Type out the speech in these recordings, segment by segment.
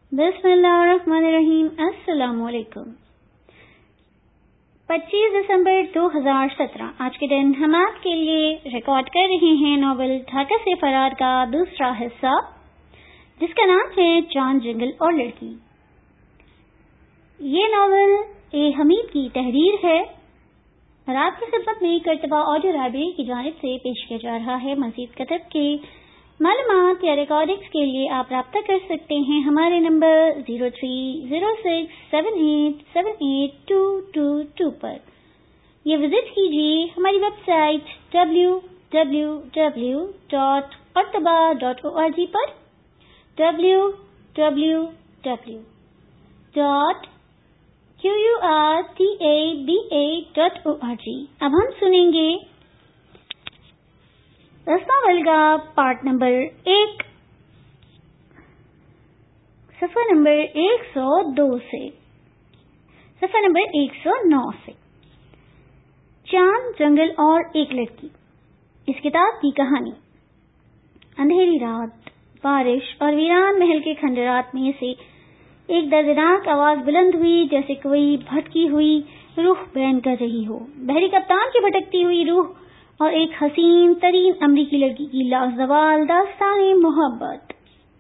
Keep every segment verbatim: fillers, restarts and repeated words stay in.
بسم اللہ الرحمن الرحیم۔ السلام علیکم۔ پچیس دسمبر دو ہزار سترہ آج کے دن ہم آپ کے لیے ریکارڈ کر رہے ہیں ناول ڈھاکہ سے فرار کا دوسرا حصہ، جس کا نام ہے چاند، جنگل اور لڑکی۔ یہ ناول اے حمید کی تحریر ہے اور آپ کی خدمت میں کرتبہ آڈیو لائبریری کی جانب سے پیش کیا جا رہا ہے۔ مزید کتب کے معلومات یا ریکارڈنگز کے لیے آپ رابطہ کر سکتے ہیں ہمارے number zero three zero six seven eight seven eight two two two پر، یہ وزٹ کیجیے ہماری website W W W dot کرتبہ ڈاٹ او آر جی پر، W W W dot Q U R T A B A dot O R G. اب ہم سنیں گے اس ناول کا پارٹ نمبر ایک، صفحہ نمبر ایک سو دو سے صفحہ نمبر ایک سو نو سے۔ چاند، جنگل اور ایک لڑکی۔ اس کتاب کی کہانی۔ اندھیری رات، بارش اور ویران محل کے کھنڈرات میں سے ایک دردناک آواز بلند ہوئی، جیسے کوئی بھٹکی ہوئی روح بیان کر رہی ہو۔ بحری کپتان کی بھٹکتی ہوئی روح اور ایک حسین ترین امریکی لڑکی کی لازوال داستان محبت۔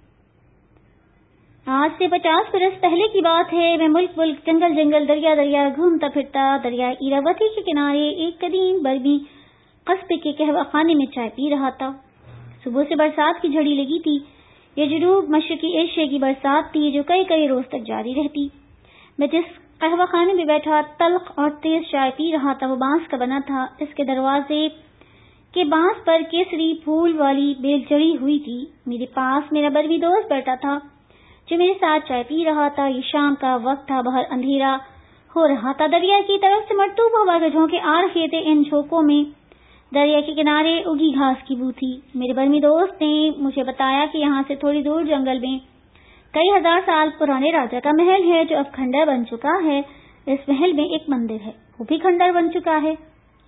آج سے پچاس برس پہلے کی بات ہے۔ میں ملک ملک، جنگل جنگل، دریا دریا گھومتا پھرتا دریائے ایراوتی کے کنارے ایک قدیم برمی قصبے کے قہوہ خانے میں چائے پی رہا تھا۔ صبح سے برسات کی جھڑی لگی تھی۔ یہ جنوب مشرقی ایشیا کی برسات تھی جو کئی کئی روز تک جاری رہتی۔ میں جس قہوہ خانے میں بیٹھا تلخ اور تیز چائے پی رہا تھا وہ بانس کا بنا تھا۔ اس کے دروازے کے بانس پر کیسری پھول والی بیل جڑی ہوئی تھی۔ میرے پاس میرا برمی دوست بیٹھا تھا جو میرے ساتھ چائے پی رہا تھا۔ یہ شام کا وقت تھا، باہر اندھیرا ہو رہا تھا۔ دریا کی طرف سے مرطوب ہوا کے جھونکے آ رہے تھے۔ ان جھونکوں میں دریا کے کنارے اگی گھاس کی بو تھی۔ میرے برمی دوست نے مجھے بتایا کہ یہاں سے تھوڑی دور جنگل میں کئی ہزار سال پرانے راجا کا محل ہے جو اب کھنڈر بن چکا ہے۔ اس محل میں ایک مندر ہے، وہ بھی کھنڈر بن چکا ہے۔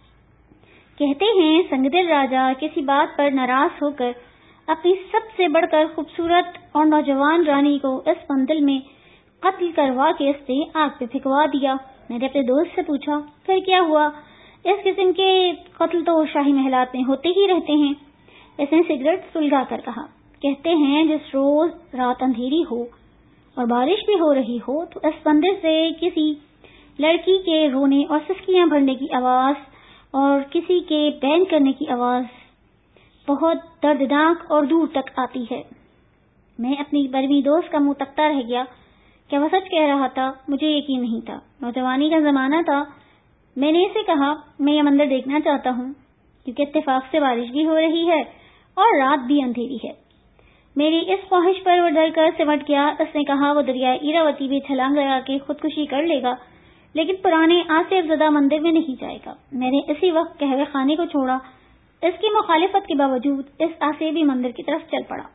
کہتے ہیں سنگدل راجا کسی بات پر ناراض ہو کر اپنی سب سے بڑھ کر خوبصورت اور نوجوان رانی کو اس مندر میں قتل کروا کے اس نے آگ پہ پھینکوا دیا۔ میں نے اپنے دوست سے پوچھا پھر کیا ہوا؟ اس قسم کے قتل تو شاہی محلات میں ہوتے ہی رہتے ہیں۔ اس نے سگریٹ سلگا کر کہا۔ کہتے ہیں جس روز رات اندھیری ہو اور بارش بھی ہو رہی ہو تو اس مندر سے کسی لڑکی کے رونے اور سسکیاں بھرنے کی آواز اور کسی کے بین کرنے کی آواز بہت دردناک اور دور تک آتی ہے۔ میں اپنی برمی دوست کا منہ تکتا رہ گیا۔ کیا وہ سچ کہہ رہا تھا؟ مجھے یقین نہیں تھا۔ نوجوانی کا زمانہ تھا۔ میں نے اسے کہا میں یہ مندر دیکھنا چاہتا ہوں کیونکہ اتفاق سے بارش بھی ہو رہی ہے اور رات بھی اندھیری ہے۔ میری اس خواہش پر وہ ڈر کر سمٹ گیا۔ اس نے کہا وہ دریائے ایراوتی میں چھلانگ لگا کے خودکشی کر لے گا لیکن پرانے آصف زدہ مندر میں نہیں جائے گا۔ میں نے اسی وقت قہوہ خانے کو چھوڑا۔ اس کی مخالفت کے باوجود اس آصفی مندر کی طرف چل پڑا۔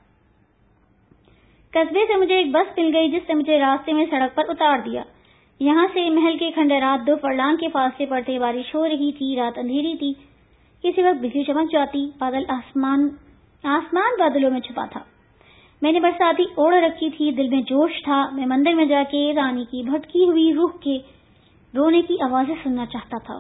قصبے سے مجھے ایک بس مل گئی جس نے مجھے راستے میں سڑک پر اتار دیا۔ یہاں سے محل کے کھنڈرات دو فرلانگ کے فاصلے پر تھے۔ بارش ہو رہی تھی، رات اندھیری تھی، کسی وقت بجلی چمک جاتی۔ بادل آسمان آسمان بادلوں میں چھپا تھا۔ میں نے برساتی اوڑھ رکھی تھی، دل میں جوش تھا۔ میں مندر میں جا کے رانی کی بھٹکی ہوئی روح کے رونے کی آوازیں سننا چاہتا تھا۔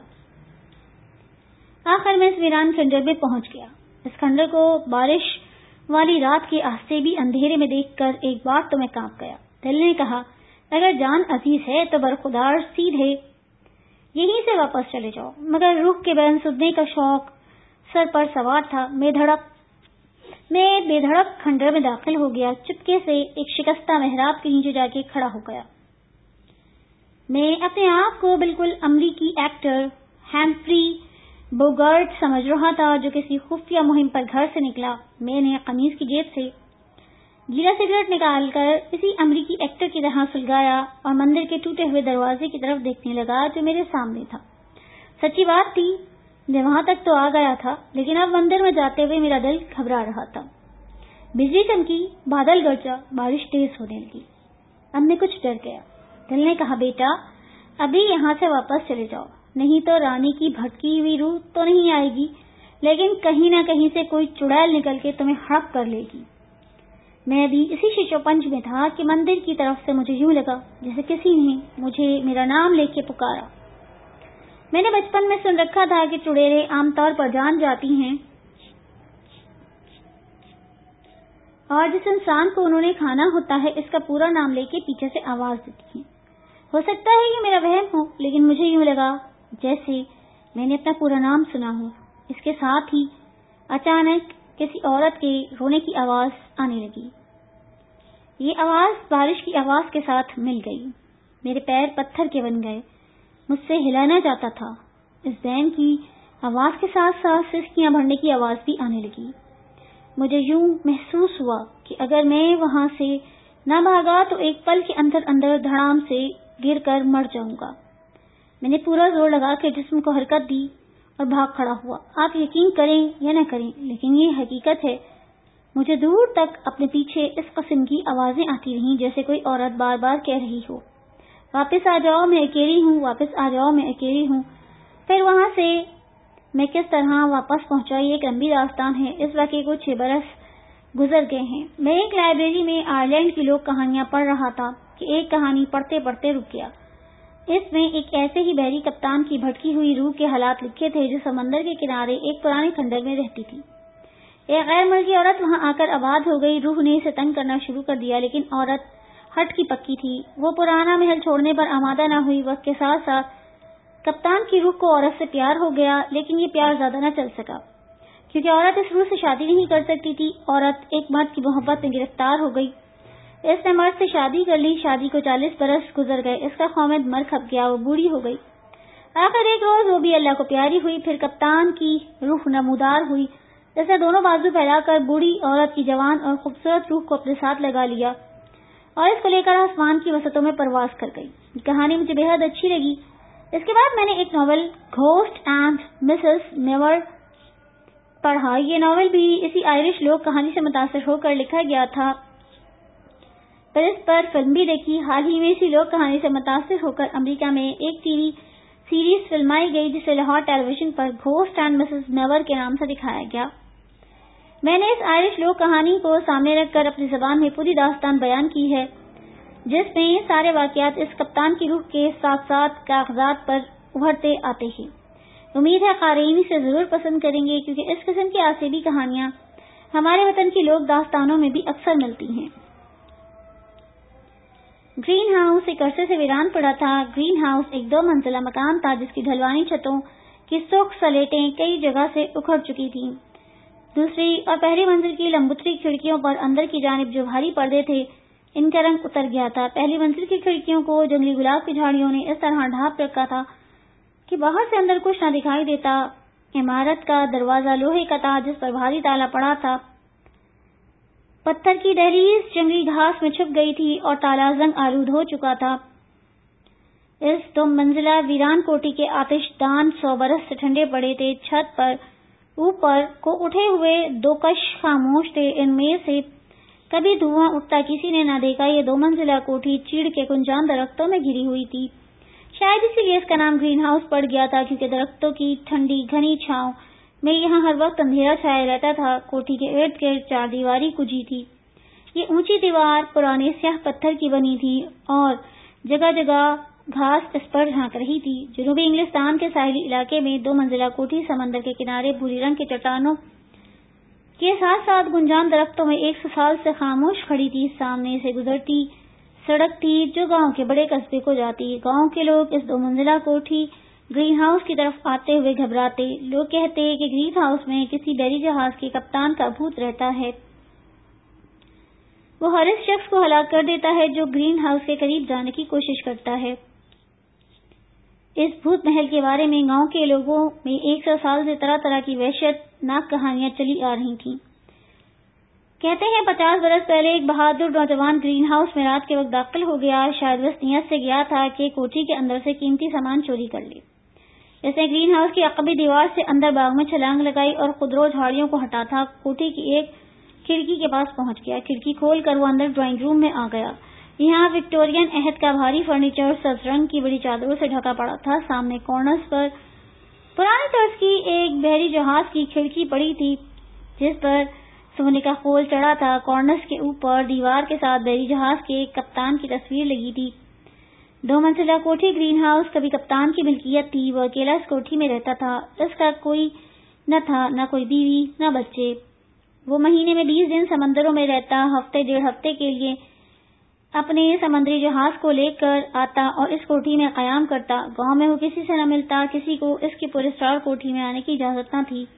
آخر میں اس ویران کھنڈر میں پہنچ گیا۔ اس کھنڈر کو بارش والی رات کے آستے بھی اندھیرے میں دیکھ کر ایک بار تو میں کانپ گیا۔ دل نے کہا اگر جان عزیز ہے تو برخودار سیدھے یہیں سے واپس چلے جاؤ، مگر روح کے بیان سننے کا شوق سر پر سوار تھا۔ میں دھڑک میں بے دھڑک کھنڈر میں داخل ہو گیا۔ چپکے سے ایک شکستہ محراب کے نیچے جا کے کھڑا ہو گیا۔ میں اپنے آپ کو بالکل امریکی ایکٹر ہیمفری بوگارٹ سمجھ رہا تھا جو کسی خفیہ مہم پر گھر سے نکلا۔ میں نے قمیض کی جیب سے گیلا سگریٹ نکال کر اسی امریکی ایکٹر کی طرح سلگایا اور مندر کے ٹوٹے ہوئے دروازے کی طرف دیکھنے لگا جو میرے سامنے تھا۔ سچی بات تھی، میں وہاں تک تو آ گیا تھا لیکن اب مندر میں جاتے ہوئے میرا دل گھبرا رہا تھا۔ بجلی چمکی، بادل گرجا، بارش تیز ہونے لگی۔ اب میں کچھ ڈر گیا۔ دل نے کہا بیٹا ابھی یہاں سے واپس چلے جاؤ، نہیں تو رانی کی بھٹکی ہوئی روح تو نہیں آئے گی لیکن کہیں نہ کہیں سے کوئی چڑیل نکل کے تمہیں ہڑپ کر لے گی۔ میں ابھی اسی شیشو پنج میں تھا کہ مندر کی طرف سے مجھے یوں لگا جیسے کسی نے مجھے میرا نام لے کے پکارا۔ میں نے بچپن میں سن رکھا تھا کہ چڑیلیں عام طور پر جان جاتی ہیں اور جس انسان کو انہوں نے کھانا ہوتا ہے اس کا پورا نام لے کے پیچھے سے آواز دیتی ہیں۔ ہو سکتا ہے یہ میرا وہم ہو، لیکن مجھے یوں لگا جیسے میں نے اپنا پورا نام سنا ہو۔ اس کے ساتھ ہی اچانک کسی عورت کے رونے کی آواز آنے لگی۔ یہ آواز بارش کی آواز کے ساتھ مل گئی۔ میرے پیر پتھر کے بن گئے، مجھ سے ہلا نہ جاتا تھا۔ اس بین کی آواز کے ساتھ ساتھ سسکیاں بھرنے کی آواز بھی آنے لگی۔ مجھے یوں محسوس ہوا کہ اگر میں وہاں سے نہ بھاگا تو ایک پل کے اندر اندر دھڑام سے گر کر مر جاؤں گا۔ میں نے پورا زور لگا کے جسم کو حرکت دی اور بھاگ کھڑا ہوا۔ آپ یقین کریں یا نہ کریں لیکن یہ حقیقت ہے، مجھے دور تک اپنے پیچھے اس قسم کی آوازیں آتی رہیں جیسے کوئی عورت بار بار کہہ رہی ہو، واپس آ جاؤ میں اکیلی ہوں، واپس آ جاؤ میں اکیلی ہوں۔ پھر وہاں سے میں کس طرح واپس پہنچا یہ ایک لمبی داستان ہے۔ اس واقعے کو چھ برس گزر گئے ہیں۔ میں ایک لائبریری میں آئرلینڈ کی لوک کہانیاں پڑھ رہا تھا کہ ایک کہانی پڑھتے پڑھتے رک گیا۔ اس میں ایک ایسے ہی بحری کپتان کی بھٹکی ہوئی روح کے حالات لکھے تھے جو سمندر کے کنارے ایک پرانے کھنڈر میں رہتی تھی۔ ایک غیر ملکی عورت وہاں آ کر آباد ہو گئی۔ روح نے اسے تنگ کرنا شروع کر دیا لیکن عورت ہٹ کی پکی تھی، وہ پرانا محل چھوڑنے پر آمادہ نہ ہوئی۔ وقت کے ساتھ ساتھ کپتان کی روح کو عورت سے پیار ہو گیا، لیکن یہ پیار زیادہ نہ چل سکا کیونکہ عورت اس روح سے شادی نہیں کر سکتی تھی۔ عورت ایک مرد کی محبت میں گرفتار ہو گئی، اس نے مرد سے شادی کر لی۔ شادی کو چالیس برس گزر گئے، اس کا خامد مر کھپ گیا، وہ بوڑھی ہو گئی۔ آخر ایک روز وہ بھی اللہ کو پیاری ہوئی۔ پھر کپتان کی روح نمودار ہوئی، اس نے دونوں بازو پھیلا کر بوڑھی عورت کی جوان اور خوبصورت روح کو اپنے ساتھ لگا لیا اور اس کو لے کر آسمان کی وسطوں میں پرواز کر گئی۔ یہ کہانی مجھے بے حد اچھی لگی۔ اس کے بعد میں نے ایک novel ghost and Mrs Muir پڑھا۔ یہ ناول بھی اسی آئرش لوک کہانی سے متاثر ہو کر لکھا گیا تھا، پر اس پر فلم بھی دیکھی۔ حال ہی میں اسی لوک کہانی سے متاثر ہو کر امریکہ میں ایک ٹی وی سیریز فلمائی گئی جسے لاہور ٹیلی ویژن پر گھوسٹ اینڈ مسز نیور کے نام سے دکھایا گیا۔ میں نے اس آئرش لوک کہانی کو سامنے رکھ کر اپنی زبان میں پوری داستان بیان کی ہے جس میں سارے واقعات اس کپتان کی روح کے ساتھ ساتھ کاغذات پر ابھرتے آتے ہیں۔ امید ہے قارئین اسے ضرور پسند کریں گے کیونکہ اس قسم کی آسیبی کہانیاں ہمارے وطن کی لوک داستانوں میں بھی اکثر ملتی ہیں۔ گرین ہاؤس ایک عرصے سے ویران پڑا تھا۔ گرین ہاؤس ایک دو منزلہ مکان تھا جس کی ڈھلوانی چھتوں کی سرخ سلیٹیں کئی جگہ سے اکھڑ چکی تھیں۔ دوسری اور پہلی منزل کی لمبوتری کھڑکیوں پر اندر کی جانب جو بھاری پردے تھے ان کا رنگ اتر گیا تھا۔ پہلی منزل کی کھڑکیوں کو جنگلی گلاب کی جھاڑیوں نے اس طرح ڈھانپ رکھا تھا کہ باہر سے اندر کچھ نہ دکھائی دیتا۔ عمارت کا دروازہ لوہے کا تھا جس پر بھاری تالا پڑا تھا۔ پتھر کی دہلیز جنگلی گھاس میں چھپ گئی تھی اور تالا زنگ آلود ہو چکا تھا۔ اس دو منزلہ ویران کوٹھی کے آتش دان سو برس سے ٹھنڈے پڑے تھے۔ چھت پر اوپر کو اٹھے ہوئے دو کش خاموش تھے، ان میں سے کبھی دھواں اٹھتا کسی نے نہ دیکھا۔ یہ دو منزلہ کوٹھی چیڑ کے گنجان درختوں میں گھری ہوئی تھی، شاید اسی لیے اس کا نام گرین ہاؤس پڑ گیا تھا کیونکہ درختوں کی ٹھنڈی گھنی چھاؤں میں یہاں ہر وقت اندھیرا چھایا رہتا تھا۔ کوٹھی کے ارد گرد چار دیواری کجی تھی۔ یہ اونچی دیوار پرانے سیاہ پتھر کی بنی تھی اور جگہ جگہ گھاس اس پر جھانک رہی تھی۔ جنوبی انگلستان کے ساحلی علاقے میں دو منزلہ کوٹھی سمندر کے کنارے بھوری رنگ کے چٹانوں کے ساتھ ساتھ گنجان درختوں میں ایک سو سال سے خاموش کھڑی تھی۔ سامنے سے گزرتی سڑک تھی جو گاؤں کے بڑے قصبے کو جاتی۔ گاؤں کے لوگ اس دو منزلہ کوٹھی گرین ہاؤس کی طرف آتے ہوئے گھبراتے۔ لوگ کہتے کہ گرین ہاؤس میں کسی بحری جہاز کے کپتان کا بھوت رہتا ہے، وہ ہر اس شخص کو ہلاک کر دیتا ہے جو گرین ہاؤس کے قریب جانے کی کوشش کرتا ہے۔ اس بھوت محل کے بارے میں گاؤں کے لوگوں میں ایک سو سال سے طرح طرح کی وحشت ناک کہانیاں چلی آ رہی تھیں۔ کہتے ہیں پچاس برس پہلے ایک بہادر نوجوان گرین ہاؤس میں رات کے وقت داخل ہو گیا، شاید اس نیت سے گیا تھا کہ کوٹھی کے اندر سے قیمتی سامان چوری کر لے۔ اس نے گرین ہاؤس کی عقبی دیوار سے اندر باغ میں چھلانگ لگائی اور خودرو جھاڑیوں کو ہٹا تھا۔ کوٹھی کی ایک کھڑکی کے پاس پہنچ گیا، کھڑکی کھول کر وہ اندر ڈرائنگ روم میں آ گیا۔ یہاں وکٹورین عہد کا بھاری فرنیچر سبز رنگ کی بڑی چادروں سے ڈھکا پڑا تھا۔ سامنے کارنرز پر پرانے طرز کی ایک بحری جہاز کی کھڑکی پڑی تھی جس پر سونے کا خول چڑھا تھا. کارنرز کے اوپر دیوار کے ساتھ بحری جہاز کے کپتان کی تصویر لگی تھی. دو منزلہ کوٹھی گرین ہاؤس کبھی کپتان کی ملکیت تھی. وہ اکیلا اس کوٹھی میں رہتا تھا. اس کا کوئی نہ تھا، نہ کوئی بیوی، نہ بچے. وہ مہینے میں بیس دن سمندروں میں رہتا، ہفتے ڈیڑھ ہفتے کے لیے اپنے سمندری جہاز کو لے کر آتا اور اس کوٹھی میں قیام کرتا. گاؤں میں وہ کسی سے نہ ملتا. کسی کو اس کی پراسرار کوٹھی میں آنے کی اجازت نہ تھی.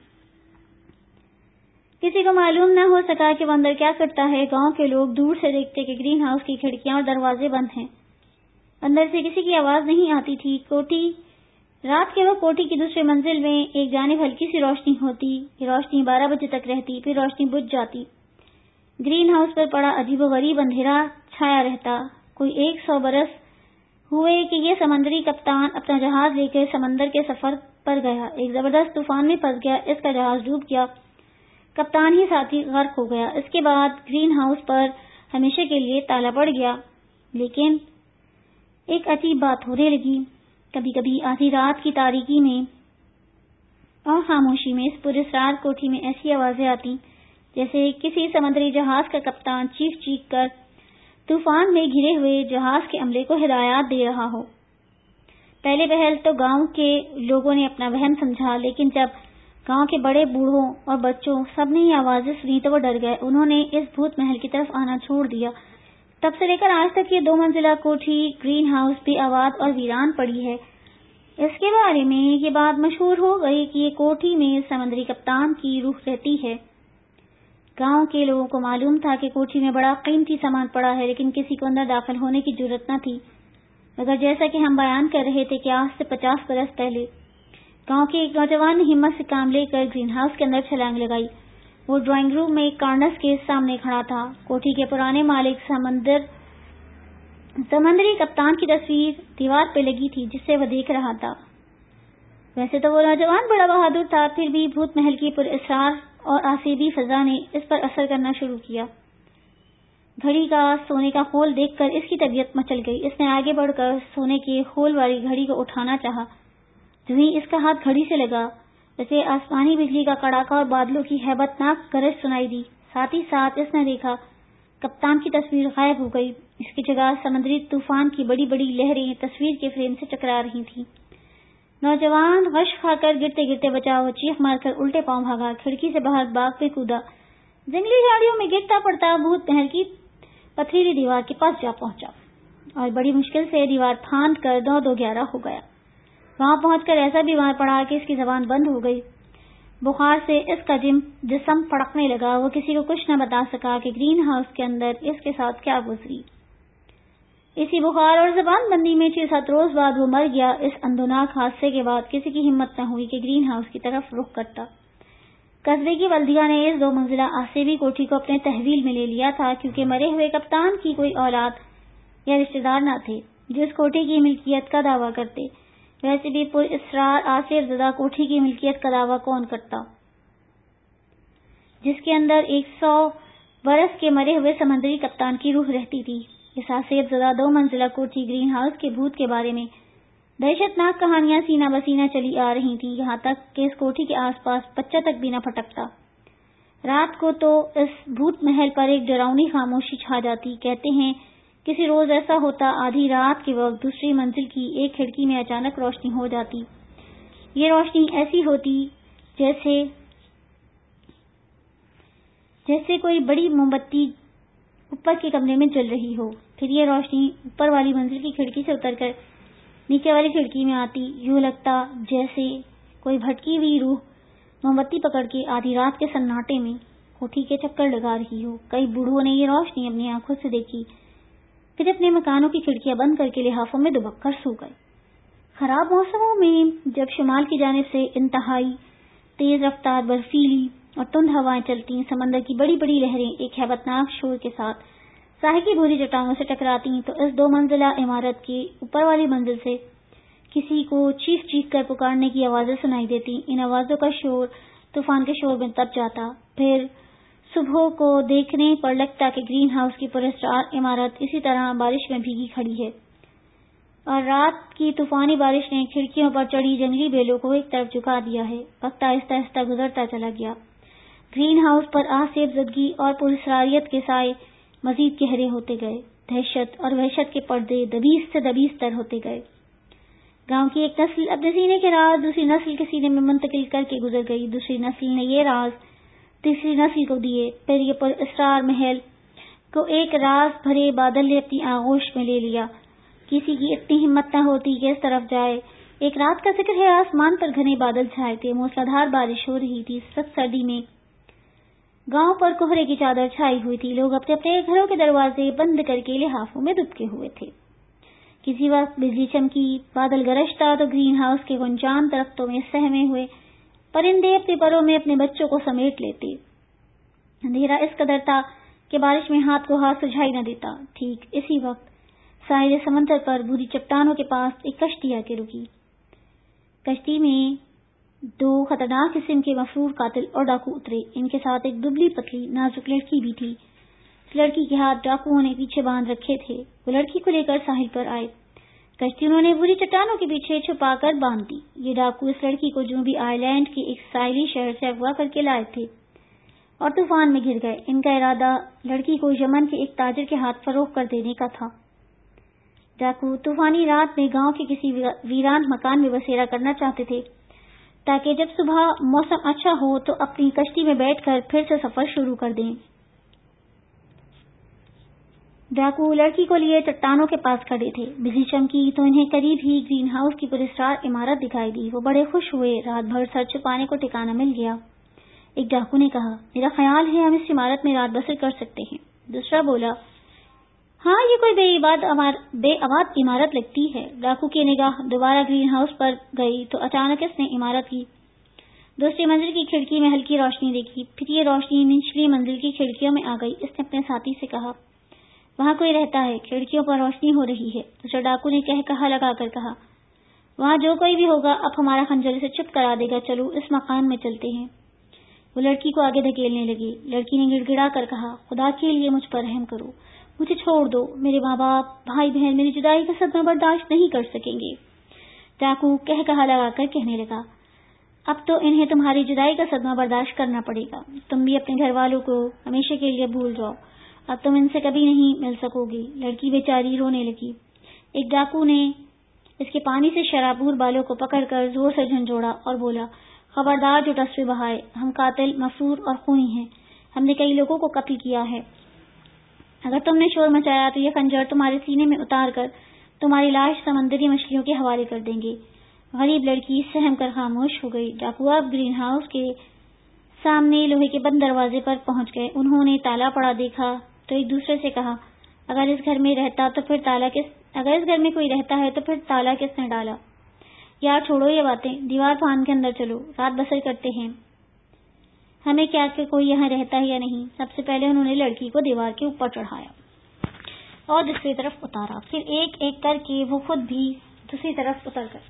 کسی کو معلوم نہ ہو سکا کہ وہ اندر کیا کرتا ہے. گاؤں کے لوگ دور سے دیکھتے کہ گرین ہاؤس کی کھڑکیاں اور دروازے بند ہیں. اندر سے کسی کی آواز نہیں آتی تھی. کوٹھی رات کے وقت کوٹھی کی دوسری منزل میں ایک جانب ہلکی سی روشنی ہوتی. یہ روشنی بارہ بجے تک رہتی، پھر روشنی بجھ جاتی. گرین ہاؤس پر پڑا عجیب و غریب اندھیرا چھایا رہتا. کوئی ایک سو برس ہوئے کہ یہ سمندری کپتان اپنا جہاز لے کر سمندر کے سفر پر گیا. ایک زبردست طوفان میں پھنس گیا. اس کا جہاز ڈوب گیا. کپتان ہی ساتھی غرق ہو گیا. اس کے بعد گرین ہاؤس پر ہمیشہ کے لیے تالا پڑ گیا. لیکن ایک عجیب بات ہونے لگی. کبھی کبھی آدھی رات کی تاریکی میں اور خاموشی میں اس پراسرار کوٹھی میں ایسی آوازیں آتی جیسے کسی سمندری جہاز کا کپتان چیخ چیخ کر طوفان میں گھرے ہوئے جہاز کے عملے کو ہدایات دے رہا ہو. پہلے پہل تو گاؤں کے لوگوں نے اپنا وہم سمجھا، لیکن جب گاؤں کے بڑے بوڑھوں اور بچوں سب نے یہ آوازیں سنی تو وہ ڈر گئے. انہوں نے اس بھوت محل کی طرف آنا چھوڑ دیا. تب سے لے کر آج تک یہ دو منزلہ کوٹھی گرین ہاؤس بے آباد اور ویران پڑی ہے. اس کے بارے میں یہ بات مشہور ہو گئی کہ یہ کوٹھی میں سمندری کپتان کی روح رہتی ہے. گاؤں کے لوگوں کو معلوم تھا کہ کوٹھی میں بڑا قیمتی سامان پڑا ہے، لیکن کسی کو اندر داخل ہونے کی جرات نہ تھی. مگر جیسا کہ ہم بیان کر رہے تھے کہ آج سے پچاس برس پہلے گاؤں کے ایک نوجوان نے ہمت سے کام لے کر گرین ہاؤس کے اندر چھلانگ لگائی. وہ ڈرائنگ روم میں کارنرز کے سامنے کھڑا تھا. کوٹھی کے پرانے مالک سمندر سمندری کپتان کی تصویر دیوار پہ لگی تھی جسے وہ دیکھ رہا تھا. ویسے تو وہ نوجوان بڑا بہادر تھا، پھر بھی بھوت محل کی پراسرار اور آسیبی فضا نے اس پر اثر کرنا شروع کیا. گھڑی کا سونے کا خول دیکھ کر اس کی طبیعت مچل گئی. اس نے آگے بڑھ کر سونے کے خول والی گھڑی کو اٹھانا چاہا. جبھی اس کا ہاتھ گھڑی سے لگا، اسے آسمانی بجلی کا کڑاکا اور بادلوں کی ہیبت ناک گرج سنائی دی. ساتھ ہی ساتھ اس نے دیکھا کپتان کی تصویر غائب ہو گئی. اس کی جگہ سمندری طوفان کی بڑی بڑی لہریں تصویر کے فریم سے ٹکرا رہی تھیں. نوجوان غش کھا کر گرتے گرتے بچا. وہ چیخ مار کر الٹے پاؤں بھاگا، کھڑکی سے باہر باغ پہ کودا. جنگلی جھاڑیوں میں گرتا پڑتا بھوت محل کی پتھریلی دیوار کے پاس جا پہنچا اور بڑی مشکل سے دیوار پھاند کر دو دو گیارہ ہو گیا. وہاں پہنچ کر ایسا بیمار پڑا کہ اس کی زبان بند ہو گئی. بخار سے اس کا جسم پھڑکنے لگا. وہ کسی کو کچھ نہ بتا سکا کہ گرین ہاؤس کے اندر اس کے ساتھ کیا گزری. اسی بخار اور زبان بندی میں چھ سات روز بعد وہ مر گیا. اس اندوناک حادثے کے بعد کسی کی ہمت نہ ہوئی کہ گرین ہاؤس کی طرف رخ کرتا. قصبے کی بلدیہ نے اس دو منزلہ آسیبی کوٹھی کو اپنے تحویل میں لے لیا تھا، کیونکہ مرے ہوئے کپتان کی کوئی اولاد یا رشتے دار نہ تھے جو اس کوٹھی کی ملکیت کا دعویٰ کرتے. ویسے بھی پر اسرار آصف زدہ کوٹھی کی ملکیت کا دعویٰ کون کرتا جس کے اندر ایک سو برس کے مرے ہوئے سمندری کپتان کی روح رہتی تھی. اس آصف زدہ دو منزلہ کوٹھی گرین ہاؤس کے بھوت کے بارے میں دہشت ناک کہانیاں سینہ بسینہ چلی آ رہی تھیں، یہاں تک کہ اس کوٹھی کے آس پاس بچہ تک بھی نہ پھٹکتا. رات کو تو اس بھوت محل پر ایک ڈراؤنی خاموشی چھا جاتی. کہتے ہیں کسی روز ایسا ہوتا آدھی رات کے وقت دوسری منزل کی ایک کھڑکی میں اچانک روشنی ہو جاتی. یہ روشنی ایسی ہوتی جیسے جیسے کوئی بڑی موم بتی اوپر کے کمرے میں جل رہی ہو. پھر یہ روشنی اوپر والی منزل کی کھڑکی سے اتر کر نیچے والی کھڑکی میں آتی. یوں لگتا جیسے کوئی بھٹکی ہوئی روح موم بتی پکڑ کے آدھی رات کے سناٹے میں کوٹھی کے چکر لگا رہی ہو. کئی بوڑھوں نے یہ روشنی اپنی آنکھوں سے دیکھی، پھر اپنے مکانوں کی کھڑکیاں بند کر کے لحافوں میں دبک کر سو گئے. خراب موسموں میں جب شمال کی جانب سے انتہائی تیز رفتار برفیلی اور تند ہوائیں چلتی، سمندر کی بڑی بڑی لہریں ایک ہیبت ناک شور کے ساتھ ساحل کی بھوری چٹانوں سے ٹکراتی، تو اس دو منزلہ عمارت کی اوپر والی منزل سے کسی کو چیخ چیخ کر پکارنے کی آوازیں سنائی دیتی. ان آوازوں کا شور طوفان کے شور میں دب جاتا. پھر صبح کو دیکھنے پر لگتا کہ گرین ہاؤس کی پراسرار عمارت اسی طرح بارش میں بھیگی کھڑی ہے اور رات کی طوفانی بارش نے کھڑکیوں پر چڑھی جنگلی بیلوں کو ایک طرف جھکا دیا ہے. وقت آہستہ آہستہ گزرتا چلا گیا. گرین ہاؤس پر آصف زدگی اور پراسراریت کے سائے مزید گہرے ہوتے گئے. دہشت اور وحشت کے پردے دبیز سے دبیز تر ہوتے گئے. گاؤں کی ایک نسل اپنے سینے کے راز دوسری نسل کے سینے میں منتقل کر کے گزر گئی. دوسری نسل نے یہ راز تیسری نسل کو دیے. پھر یہ پر اسرار محل کو ایک راز بھرے بادل نے اپنی آغوش میں لے لیا. کسی کی اتنی ہمت نہ ہوتی کہ اس طرف جائے. ایک رات کا ذکر ہے. آسمان پر گھنے بادل چھائے تھے. موسلادھار بارش ہو رہی تھی. سخت سردی میں گاؤں پر کوہرے کی چادر چھائی ہوئی تھی. لوگ اپنے اپنے گھروں کے دروازے بند کر کے لحافوں میں دبکے ہوئے تھے. کسی وقت بجلی چمکی. بادل گرجتا تو گرین ہاؤس کے گنجان درختوں میں سہمے ہوئے پرندے اپنے پروں میں اپنے بچوں کو سمیٹ لیتے. اندھیرا اس قدر تھا کہ بارش میں ہاتھ کو ہاتھ سجھائی نہ دیتا. ٹھیک اسی وقت ساحل سمندر پر بری چٹانوں کے پاس ایک کشتی آ کے رکی. کشتی میں دو خطرناک قسم کے مفرور قاتل اور ڈاکو اترے. ان کے ساتھ ایک دبلی پتلی نازک لڑکی بھی تھی. اس لڑکی کے ہاتھ ڈاکوؤں نے پیچھے باندھ رکھے تھے. وہ لڑکی کو لے کر ساحل پر آئے. کشتی انہوں نے بری چٹانوں کے پیچھے چھپا کر باندھ دی. یہ ڈاکو اس لڑکی کو جنوبی آئرلینڈ کے ایک ساحلی شہر سے اغوا کر کے لائے تھے اور طوفان میں گر گئے. ان کا ارادہ لڑکی کو یمن کے ایک تاجر کے ہاتھ فروخت کر دینے کا تھا. ڈاکو طوفانی رات میں گاؤں کے کسی ویران مکان میں بسیرا کرنا چاہتے تھے تاکہ جب صبح موسم اچھا ہو تو اپنی کشتی میں بیٹھ کر پھر سے سفر شروع کر دیں. ڈاکو لڑکی کو لیے چٹانوں کے پاس کھڑے تھے. بجلی چمکی تو انہیں قریب ہی گرین ہاؤس کی پراسرار عمارت دکھائی دی. وہ بڑے خوش ہوئے. رات بھر سر چھپانے کو ٹھکانہ مل گیا. ایک ڈاکو نے کہا, میرا خیال ہے ہم اس عمارت میں رات بسر کر سکتے ہیں. دوسرا بولا, ہاں یہ کوئی بے آباد بے آباد عمارت لگتی ہے. ڈاکو کی نگاہ دوبارہ گرین ہاؤس پر گئی تو اچانک اس نے عمارت کی دوسری منزل کی کھڑکی میں ہلکی روشنی دیکھی. پھر یہ روشنی نچلی منزل کی کھڑکیوں میں آ گئی. اس نے اپنے ساتھی سے کہا, وہاں کوئی رہتا ہے, کھڑکیوں پر روشنی ہو رہی ہے. دوسرا ڈاکو نے کہہ کہا لگا کر کہا, وہاں جو کوئی بھی ہوگا اب ہمارا خنجر اسے چپ کرا دے گا. چلو اس مکان میں چلتے ہیں. وہ لڑکی کو آگے دھکیلنے لگی. لڑکی نے گڑ گڑا کر کہا, خدا کے لیے مجھ پر رحم کرو, مجھے چھوڑ دو. میرے ماں باپ بھائی بہن میری جدائی کا صدمہ برداشت نہیں کر سکیں گے. ڈاکو کہہ کہا لگا کر کہنے لگا, اب تو انہیں تمہاری جدائی کا صدمہ برداشت کرنا پڑے گا. تم بھی اپنے گھر والوں کو ہمیشہ کے لیے بھول جاؤ. اب تم ان سے کبھی نہیں مل سکو گی. لڑکی بیچاری رونے لگی. ایک ڈاکو نے اس کے پانی سے شرابور بالوں کو پکڑ کر زور سے جھنجھوڑا اور بولا, خبردار جو تصویر بہائے, ہم قاتل مفرور اور خونی ہیں. ہم نے کئی لوگوں کو قتل کیا ہے. اگر تم نے شور مچایا تو یہ خنجر تمہارے سینے میں اتار کر تمہاری لاش سمندری مچھلیوں کے حوالے کر دیں گے. غریب لڑکی سہم کر خاموش ہو گئی. ڈاکو اب گرین ہاؤس کے سامنے لوہے کے بند دروازے پر پہنچ گئے. انہوں نے تالا پڑا دیکھا تو ایک دوسرے سے کہا, اگر اس گھر میں رہتا تو پھر تالا کس اگر اس گھر میں کوئی رہتا ہے تو پھر تالا کس نے ڈالا. یار چھوڑو یہ باتیں, دیوار پھاند کے اندر چلو, رات بسر کرتے ہیں. ہمیں کیا کہ کوئی یہاں رہتا ہے یا نہیں. سب سے پہلے انہوں نے لڑکی کو دیوار کے اوپر چڑھایا اور دوسری طرف اتارا. پھر ایک ایک کر کے وہ خود بھی دوسری طرف اتر گئے.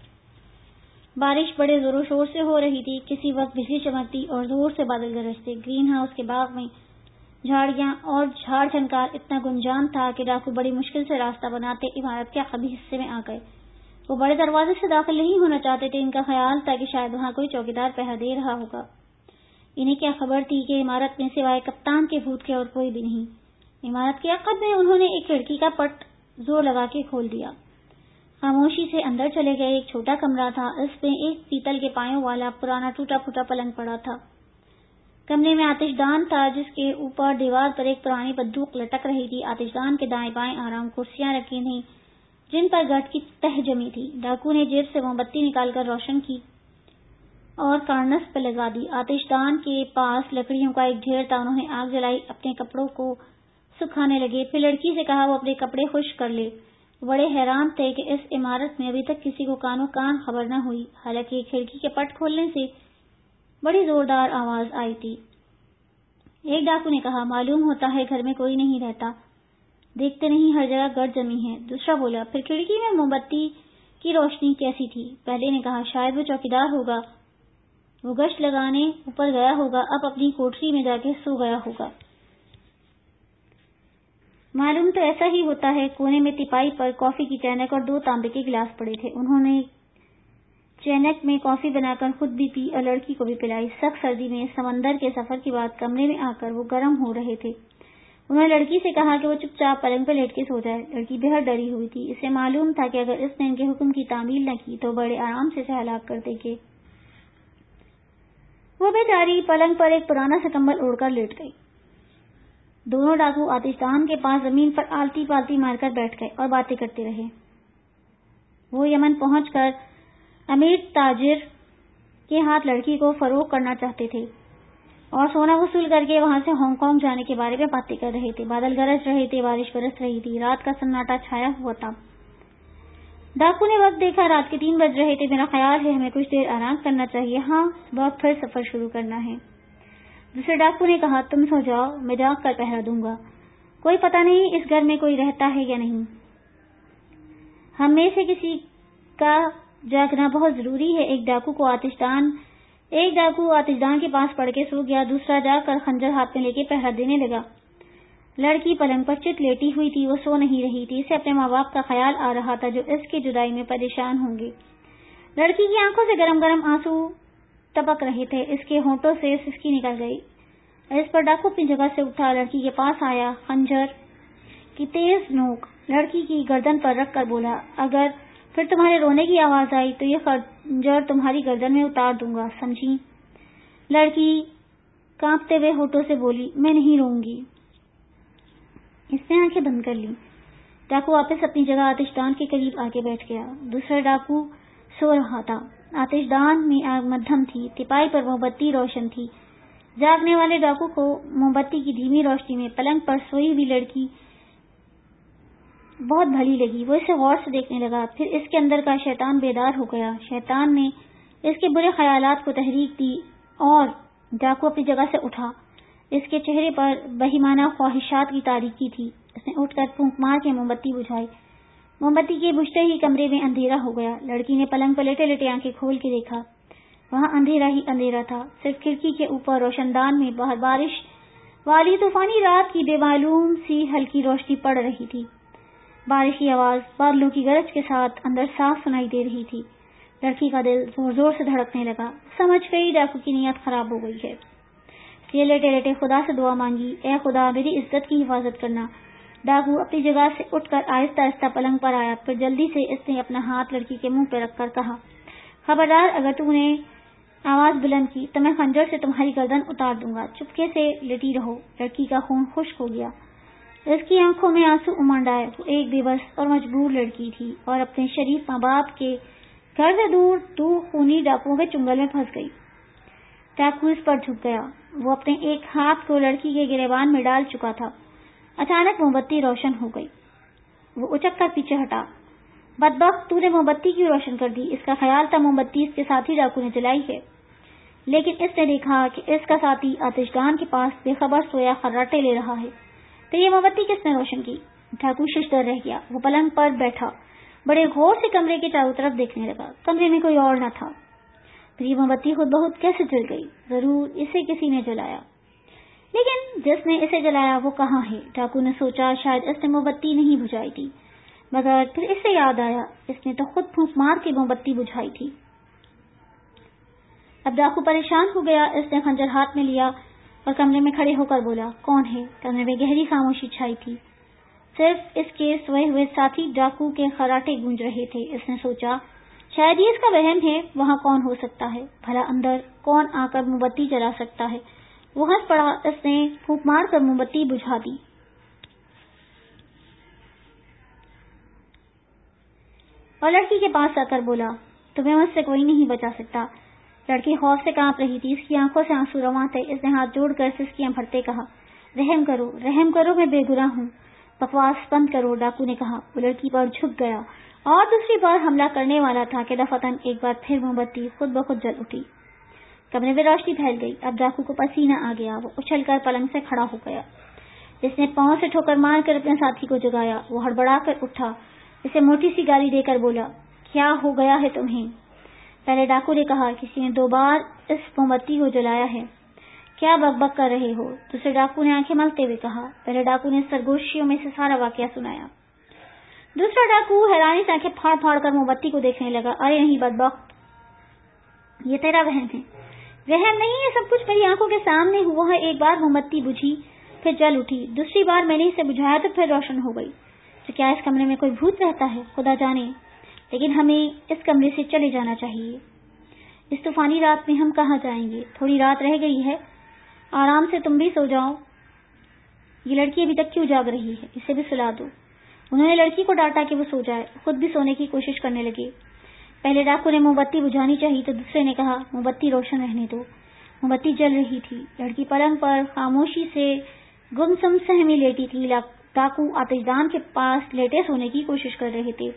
بارش بڑے زور و شور سے ہو رہی تھی. کسی وقت بجلی چمکتی اور زور سے بادل گرجتے. گرین ہاؤس کے باغ میں جھاڑیاں اور جھاڑ جھنکار اتنا گنجان تھا کہ ڈاکو بڑی مشکل سے راستہ بناتے عمارت کے عقبی حصے میں آ گئے. وہ بڑے دروازے سے داخل نہیں ہونا چاہتے تھے. ان کا خیال تھا کہ شاید وہاں کوئی چوکیدار پہرا دے رہا ہوگا. انہیں کیا خبر تھی کہ عمارت میں سوائے کپتان کے بھوت کے اور کوئی بھی نہیں. عمارت کے عقب میں انہوں نے ایک کھڑکی کا پٹ زور لگا کے کھول دیا. خاموشی سے اندر چلے گئے. ایک چھوٹا کمرہ تھا. اس میں ایک پیتل کے پایوں والا پرانا ٹوٹا پھوٹا پلنگ پڑا تھا. کمرے میں آتش دان تھا جس کے اوپر دیوار پر ایک پرانی بندوق لٹک رہی تھی. آتش دان کے دائیں بائیں آرام کرسیاں رکھی تھیں جن پر گٹ کی تہ جمی تھی. ڈاکو نے جیب سے موم بتی نکال کر روشن کی اور کارنس پہ لگا دی. آتش دان کے پاس لکڑیوں کا ایک ڈھیر تھا. انہوں نے آگ جلائی, اپنے کپڑوں کو سکھانے لگے. پھر لڑکی سے کہا وہ اپنے کپڑے خشک کر لے. بڑے حیران تھے کہ اس عمارت میں ابھی تک کسی کو کانوں کان خبر نہ ہوئی. حالانکہ کھڑکی کے پٹ کھولنے سے بڑی زوردار آواز آئی تھی. ایک ڈاکو نے کہا, معلوم ہوتا ہے گھر میں کوئی نہیں رہتا. دیکھتے نہیں ہر جگہ گرد جمی ہے. دوسرا بولا, پھر کھڑکی میں موم بتی کی روشنی کیسی تھی؟ پہلے نے کہا, شاید وہ چوکیدار ہوگا. وہ گشت لگانے اوپر گیا ہوگا. اب اپنی کوٹری میں جا کے سو گیا ہوگا. معلوم تو ایسا ہی ہوتا ہے. کونے میں تپائی پر کافی کی چینک اور دو تانبے کے گلاس پڑے تھے. انہوں نے چینک میں کافی بنا کر خود بھی پی اور لڑکی کو بھی پلائی۔ سخت سردی میں سمندر کے سفر کے بعد کمرے میں آ کر وہ گرم ہو رہے تھے۔ انہوں نے لڑکی سے کہا کہ وہ چپ چاپ پلنگ پر لیٹ کے سو جائے۔ لڑکی بہت ڈری ہوئی تھی۔ اسے معلوم تھا کہ اگر اس نے ان کے حکم کی تعمیل نہ کی تو بڑے آرام سے اسے ہلاک کر دیں گے۔ وہ بیچاری پلنگ پر ایک پرانا سا کمبل اوڑھ کر لیٹ گئی۔ دونوں ڈاکو آتش دان کے پاس زمین پر آلتی پالتی مار کر بیٹھ گئے اور باتیں کرتے رہے۔ وہ یمن پہنچ کر امیر تاجر کے ہاتھ لڑکی کو فروخت کرنا چاہتے تھے اور سونا وصول کر کے وہاں سے ہانگ کانگ جانے کے بارے میں باتیں کر رہے تھے۔ بادل گرج رہے تھے، بارش برس رہی تھی، رات کا سناٹا چھایا ہوا تھا۔ ڈاکو نے وقت دیکھا، رات کے تین بج رہے تھے۔ میرا خیال ہے ہمیں کچھ دیر آرام کرنا چاہیے۔ ہاں، صبح پھر سفر شروع کرنا ہے۔ دوسرے ڈاکو نے کہا، تم سو جاؤ، میں جاگ کر پہرا دوں گا۔ کوئی پتہ نہیں اس گھر میں کوئی رہتا ہے یا نہیں۔ ہم میں سے کسی کا جاگنا بہت ضروری ہے۔ ایک ڈاکو کو آتش دان ایک ڈاکو آتش دان کے پاس پڑ کے سو گیا، دوسرا جاگ کر خنجر ہاتھ میں لے کے پہرا دینے لگا۔ لڑکی پلنگ پر چت لیٹی ہوئی تھی، وہ سو نہیں رہی تھی۔ اسے اپنے ماں باپ کا خیال آ رہا تھا جو اس کی جدائی میں پریشان ہوں گے۔ لڑکی کی آنکھوں سے گرم گرم آنسو ٹپک رہے تھے، اس کے ہونٹوں سے سسکی نکل گئی۔ اس پر ڈاکو اپنی جگہ سے اٹھا، لڑکی کے پاس آیا، خنجر کی تیز نوک لڑکی کی گردن پر رکھ کر بولا، اگر پھر تمہارے رونے کی آواز آئی تو یہ خنجر تمہاری گردن میں اتار دوں گا، سمجھی؟ لڑکی کانپتے ہوئے ہونٹوں سے بولی، میں نہیں روں گی۔ اس نے آنکھیں بند کر لی۔ ڈاکو واپس اپنی جگہ آتش دان کے قریب آگے بیٹھ گیا۔ دوسرا ڈاکو سو رہا تھا۔ آتش دان میں آگ مدھم تھی، تپائی پر موم بتی روشن تھی۔ جاگنے والے ڈاکو کو موم بتی کی دھیمی روشنی میں پلنگ پر سوئی ہوئی لڑکی بہت بھلی لگی۔ وہ اسے غور سے دیکھنے لگا، پھر اس کے اندر کا شیطان بیدار ہو گیا۔ شیطان نے اس کے برے خیالات کو تحریک دی اور ڈاکو اپنی جگہ سے اٹھا۔ اس کے چہرے پر بہیمانہ خواہشات کی تاریکی تھی۔ اس نے اٹھ کر پھونک مار کے موم بتی بجھائی۔ موم بتی کے بجھتے ہی کمرے میں اندھیرا ہو گیا۔ لڑکی نے پلنگ پر لیٹے لیٹے آنکھیں کھول کے دیکھا، وہاں اندھیرا ہی اندھیرا تھا۔ صرف کھڑکی کے اوپر روشن دان میں باہر بارش والی طوفانی رات کی بے معلوم سی ہلکی روشنی پڑ رہی تھی۔ بارش کی آواز بادلوں کی گرج کے ساتھ اندر صاف سنائی دے رہی تھی۔ لڑکی کا دل زور زور سے دھڑکنے لگا۔ سمجھ گئی ڈاکو کی نیت خراب ہو گئی ہے۔ یہ لیٹے لیٹے خدا سے دعا مانگی، اے خدا میری عزت کی حفاظت کرنا۔ ڈاکو اپنی جگہ سے اٹھ کر آہستہ آہستہ پلنگ پر آیا، پھر جلدی سے اس نے اپنا ہاتھ لڑکی کے منہ پہ رکھ کر کہا، خبردار اگر تو نے آواز بلند کی تو میں خنجر سے تمہاری گردن اتار دوں گا۔ چپکے سے لیٹی رہو۔ لڑکی کا خون خشک ہو گیا، اس کی آنکھوں میں آنسو امنڈ آئے۔ وہ ایک بے بس اور مجبور لڑکی تھی اور اپنے شریف ماں باپ کے گھر سے دور دو خونی ڈاکوؤں کے چنگل میں پھنس گئی۔ ڈاکو اس پر جھک گیا، وہ اپنے ایک ہاتھ کو لڑکی کے گریبان میں ڈال چکا تھا۔ اچانک موم بتی روشن ہو گئی، وہ اچک کر پیچھے ہٹا۔ بدبخت، تو نے موم بتی کیوں روشن کر دی؟ اس کا خیال تھا موم بتی اس کے ساتھی ڈاکو نے جلائی ہے، لیکن اس نے دیکھا کہ اس کا ساتھی آتش دان کے پاس بے خبر سویا خراٹے لے رہا ہے۔ تو یہ موم بتی کس نے روشن کی؟ ڈاکو ششدر رہ گیا۔ وہ پلنگ پر بیٹھا بڑے غور سے کمرے کے چاروں طرف دیکھنے لگا۔ کمرے میں کوئی اور نہ تھا۔ پھر یہ موم بتی خود بخود کیسے جل گئی؟ ضرور اسے کسی نے جلایا، لیکن جس نے اسے جلایا وہ کہاں ہے؟ ڈاکو نے سوچا شاید اس نے موم بتی نہیں بجھائی تھی، مگر پھر اسے یاد آیا اس نے تو خود پھونک مار کے موم بتی بجھائی تھی۔ اب ڈاکو پریشان ہو گیا۔ اس نے خنجر ہاتھ میں لیا اور کمرے میں کھڑے ہو کر بولا، کون ہے؟ کمرے میں گہری خاموشی چھائی تھی، صرف اس کے سوئے ہوئے ساتھی ڈاکو کے خراٹے گونج رہے تھے۔ اس نے سوچا شاید یہ اس کا وہم ہے، وہاں کون ہو سکتا ہے بھلا؟ اندر کون آ کر موم بتی جلا سکتا ہے؟ وہ ہنس پڑا۔ اس نے پھونک مار کر موم بتی بجھا دی اور لڑکی کے پاس آ کر بولا، تمہیں مجھ سے کوئی نہیں بچا سکتا۔ لڑکی خوف سے کانپ رہی تھی، اس کی آنکھوں سے آنسو رواں تھے۔ اس نے ہاتھ جوڑ کر سسکیاں بھرتے کہا، رحم کرو رحم کرو، میں بے گناہ ہوں۔ بکواس بند کرو، ڈاکو نے کہا۔ وہ لڑکی پر جھک گیا اور دوسری بار حملہ کرنے والا تھا کہ دفعتاً ایک بار پھر موم بتی خود بخود جل اٹھی۔ کمرے میں روشنی پھیل گئی۔ اب ڈاکو کو پسینہ آ گیا، وہ اچھل کر پلنگ سے کھڑا ہو گیا۔ اس نے پاؤں سے ٹھوکر مار کر اپنے ساتھی کو جگایا۔ وہ ہڑبڑا کر اٹھا، اسے موٹی سی گالی دے کر بولا، کیا ہو گیا ہے تمہیں؟ پہلے ڈاکو نے کہا، کسی نے دو بار اس موم بتی کو جلایا ہے، کیا بک بک کر رہے ہو؟ دوسرے ڈاکو نے آنکھیں ملتے ہوئے کہا۔ پہلے ڈاکو نے سرگوشیوں میں سے سارا واقعہ سنایا۔ دوسرا ڈاکو حیرانی سے آنکھیں پھاڑ پھاڑ کر موم بتی کو دیکھنے لگا۔ ارے نہیں بدبخت، یہ تیرا وہم ہے۔ وہم نہیں، یہ سب کچھ میری آنکھوں کے سامنے ہوا ہے۔ ایک بار موم بتی بجھی پھر جل اٹھی، دوسری بار میں نے اسے بجھایا تو پھر روشن ہو گئی۔ تو کیا اس کمرے میں کوئی بھوت رہتا ہے؟ خدا جانے، لیکن ہمیں اس کمرے سے چلے جانا چاہیے۔ اس طوفانی رات میں ہم کہاں جائیں گے؟ تھوڑی رات رہ گئی ہے، آرام سے تم بھی سو جاؤ۔ یہ لڑکی ابھی تک کیوں جاگ رہی ہے؟ اسے بھی سلا دو۔ انہوں نے لڑکی کو ڈانٹا کہ وہ سو جائے، خود بھی سونے کی کوشش کرنے لگے۔ پہلے ڈاکو نے موم بتی بجھانی چاہی تو دوسرے نے کہا موم بتی روشن رہنے دو۔ موم بتی جل رہی تھی، لڑکی پلنگ پر خاموشی سے گمسم سہمی لیٹی تھی، ڈاکو آتش دان کے پاس لیٹے سونے کی کوشش کر رہے تھے۔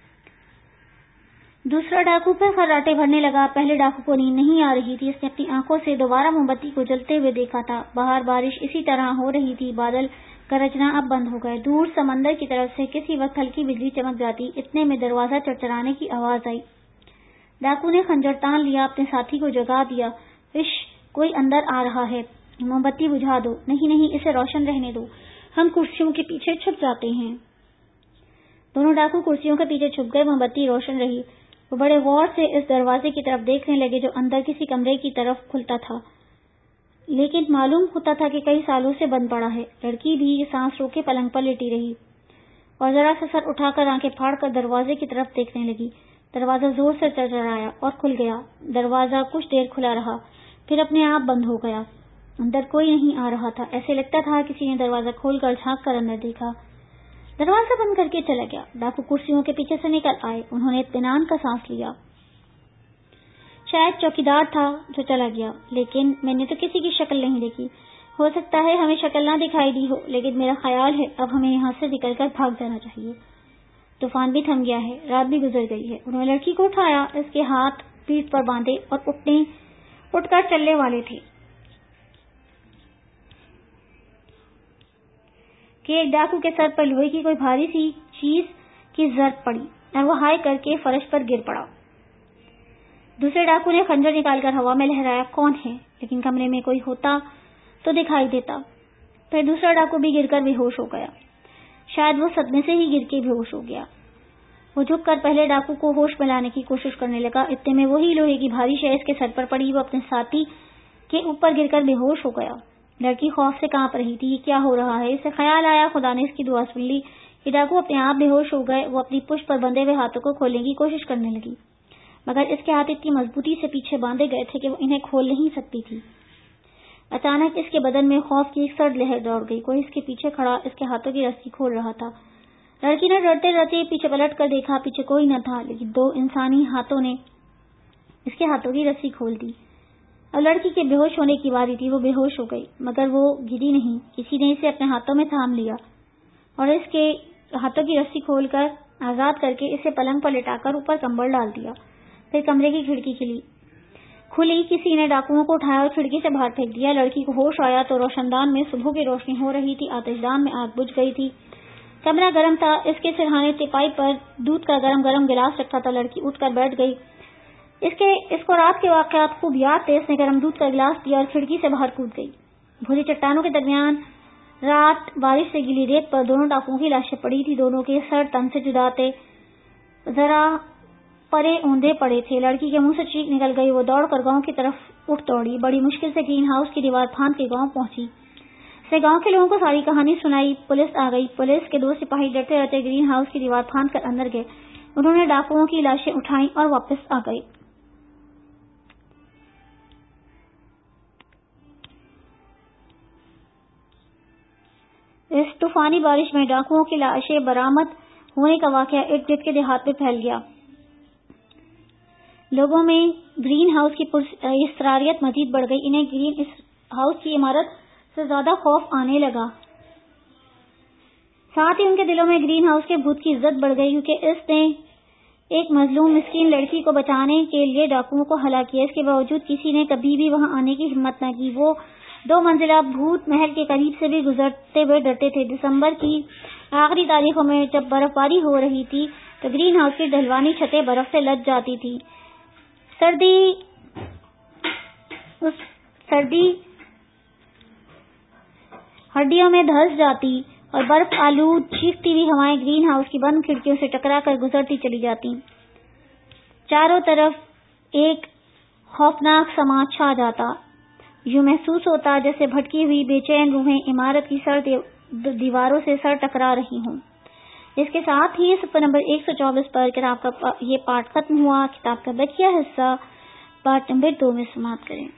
دوسرا ڈاکو پھر خراٹے بھرنے لگا۔ پہلے ڈاکو کو نیند نہیں آ رہی تھی، اس نے اپنی آنکھوں سے دوبارہ موم بتی کو جلتے ہوئے دیکھا تھا۔ باہر بارش اسی طرح ہو رہی تھی، بادل گرجنا اب بند ہو گئے، دور سمندر کی طرف سے کسی وقت ہلکی بجلی چمک جاتی، اتنے میں دروازہ چرچرانے کی آواز آئی۔ ڈاکو نے خنجر تان لیا، اپنے ساتھی کو جگا دیا۔ اش، کوئی اندر آ رہا ہے، موم بتی بجھا دو۔ نہیں نہیں، اسے روشن رہنے دو، ہم کرسیوں کے پیچھے چھپ جاتے ہیں۔ دونوں ڈاکو کرسیوں کے پیچھے چھپ گئے، موم بتی روشن رہی۔ وہ بڑے غور سے اس دروازے کی طرف دیکھنے لگے جو اندر کسی کمرے کی طرف کھلتا تھا، لیکن معلوم ہوتا تھا کہ کئی سالوں سے بند پڑا ہے۔ لڑکی بھی سانس روکے پلنگ پر لیٹی رہی اور ذرا سا سر اٹھا کر آنکھیں پھاڑ کر دروازے کی طرف دیکھنے لگی۔ دروازہ زور سے چرچرایا اور کھل گیا۔ دروازہ کچھ دیر کھلا رہا، پھر اپنے آپ بند ہو گیا۔ اندر کوئی نہیں آ رہا تھا، ایسے لگتا تھا کسی نے دروازہ کھول کر جھانک کر اندر دیکھا۔ دروازہ بند کر کے چلا گیا۔ ڈاکو کرسیوں کے پیچھے سے نکل آئے، انہوں نے اطمینان کا سانس لیا۔ شاید چوکیدار تھا جو چلا گیا، لیکن میں نے تو کسی کی شکل نہیں دیکھی۔ ہو سکتا ہے ہمیں شکل نہ دکھائی دی ہو، لیکن میرا خیال ہے اب ہمیں یہاں سے نکل کر بھاگ جانا چاہیے۔ طوفان بھی تھم گیا ہے، رات بھی گزر گئی ہے۔ انہوں نے لڑکی کو اٹھایا، اس کے ہاتھ پیٹھ پر باندھے اور اٹھنے اٹھ کر چلنے والے تھے کہ ایک ڈاکو کے سر پر لوہے کی کوئی بھاری سی چیز کی ضرب پڑی اور وہ ہائے کر کے فرش پر گر پڑا۔ دوسرے ڈاکو نے خنجر نکال کر ہوا میں لہرایا، کون ہے؟ لیکن کمرے میں کوئی ہوتا تو دکھائی دیتا۔ پھر دوسرا ڈاکو بھی گر کر بے ہوش ہو گیا، شاید وہ صدمے سے ہی گر کے بے ہوش ہو گیا۔ وہ جھک کر پہلے ڈاکو کو ہوش میں لانے کی کوشش کرنے لگا، اتنے میں وہی لوہے کی بھاری شے اس کے سر پر پڑی، وہ اپنے ساتھی کے اوپر گر کر بے ہوش ہو گیا۔ لڑکی خوف سے کانپ رہی تھی، یہ کیا ہو رہا ہے؟ اسے خیال آیا خدا نے اس کی دعا سن لی۔ یہ ڈاکو اپنے آپ بے ہوش ہو گئے۔ وہ اپنی پشت پر بندھے ہوئے ہاتھوں کو کھولنے کی کوشش کرنے لگی، مگر اس کے ہاتھ اتنی مضبوطی سے پیچھے باندھے گئے تھے کہ وہ انہیں کھول نہیں سکتی تھی۔ اچانک اس کے بدن میں خوف کی ایک سرد لہر دوڑ گئی، کوئی اس کے پیچھے کھڑا اس کے ہاتھوں کی رسی کھول رہا تھا۔ لڑکی نے ڈرتے ڈرتے پیچھے پلٹ کر دیکھا، پیچھے کوئی نہ تھا، لیکن دو انسانی ہاتھوں نے اس کے ہاتھوں کی رسی کھول دی۔ اب لڑکی کے بے ہوش ہونے کی باری تھی، وہ بے ہوش ہو گئی، مگر وہ گری نہیں۔ کسی نے اسے اپنے ہاتھوں میں تھام لیا اور اس کے ہاتھوں کی رسی کھول کر آزاد کر کے اسے پلنگ پر لٹا کر اوپر کمبل ڈال دیا۔ پھر کمرے کی کھڑکی کھلی کھلی کسی نے ڈاکوؤں کو اٹھایا اور کھڑکی سے باہر پھینک دیا۔ لڑکی کو ہوش آیا تو روشن دان میں صبح کی روشنی ہو رہی تھی، آتش دان میں آگ بجھ گئی تھی، کمرہ گرم تھا، اس کے سرہانے تپائی پر دودھ کا گرم گرم گلاس رکھا تھا۔ لڑکی اٹھ کر بیٹھ گئی، اس کے اس کو رات کے واقعات خوب یاد تھے۔ اس نے گرم دودھ کا گلاس پیا اور کھڑکی سے باہر کود گئی۔ بھوری چٹانوں کے درمیان رات بارش سے گیلی ریت پر دونوں ڈاکوؤں کی لاشیں پڑی تھی، دونوں کے سر تن سے جدا تھے، ذرا پرے اوندے پڑے تھے۔ لڑکی کے منہ سے چیخ نکل گئی، وہ دوڑ کر گاؤں کی طرف اٹھ دوڑی، بڑی مشکل سے گرین ہاؤس کی دیوار پھاند کے گاؤں پہنچی۔ اس نے گاؤں کے لوگوں کو ساری کہانی سنائی۔ پولیس آ گئی، پولیس کے دو سپاہی ڈرتے ڈرتے گرین ہاؤس کی دیوار پھاند کر اندر گئے، انہوں نے ڈاکوؤں کی لاشیں اٹھائیں اور واپس آ گئے۔ اس طوفانی بارش میں ڈاکوؤں کی لاشیں برآمد ہونے کا واقعہ ارد گرد کے دیہات میں پھیل گیا۔ لوگوں میں گرین ہاؤس کی پراسراریت مزید بڑھ گئی، انہیں گرین ہاؤس کی عمارت سے زیادہ خوف آنے لگا۔ ساتھ ہی ان کے دلوں میں گرین ہاؤس کے بھوت کی عزت بڑھ گئی، کیونکہ اس نے ایک مظلوم مسکین لڑکی کو بچانے کے لیے ڈاکوؤں کو ہلاک کیا۔ اس کے باوجود کسی نے کبھی بھی وہاں آنے کی ہمت نہ کی۔ وہ دو منزلہ بھوت محل کے قریب سے بھی گزرتے ہوئے ڈرتے تھے۔ دسمبر کی آخری تاریخوں میں جب برف باری ہو رہی تھی تو گرین ہاؤس کی ڈھلوانی چھتیں برف سے لد جاتی تھی، سردی اس سردی ہڈیوں میں دھنس جاتی اور برف آلود چیختی ہوئی ہوائیں گرین ہاؤس کی بند کھڑکیوں سے ٹکرا کر گزرتی چلی جاتی۔ چاروں طرف ایک خوفناک سما چھا جاتا. یوں محسوس ہوتا جیسے بھٹکی ہوئی بے چین روحیں عمارت کی سر دیواروں سے سر ٹکرا رہی ہوں. اس کے ساتھ ہی صفحہ نمبر ایک سو چوبیس پر کتاب کا یہ پارٹ ختم ہوا. کتاب کا بقیہ حصہ پارٹ نمبر دو میں سماعت کریں.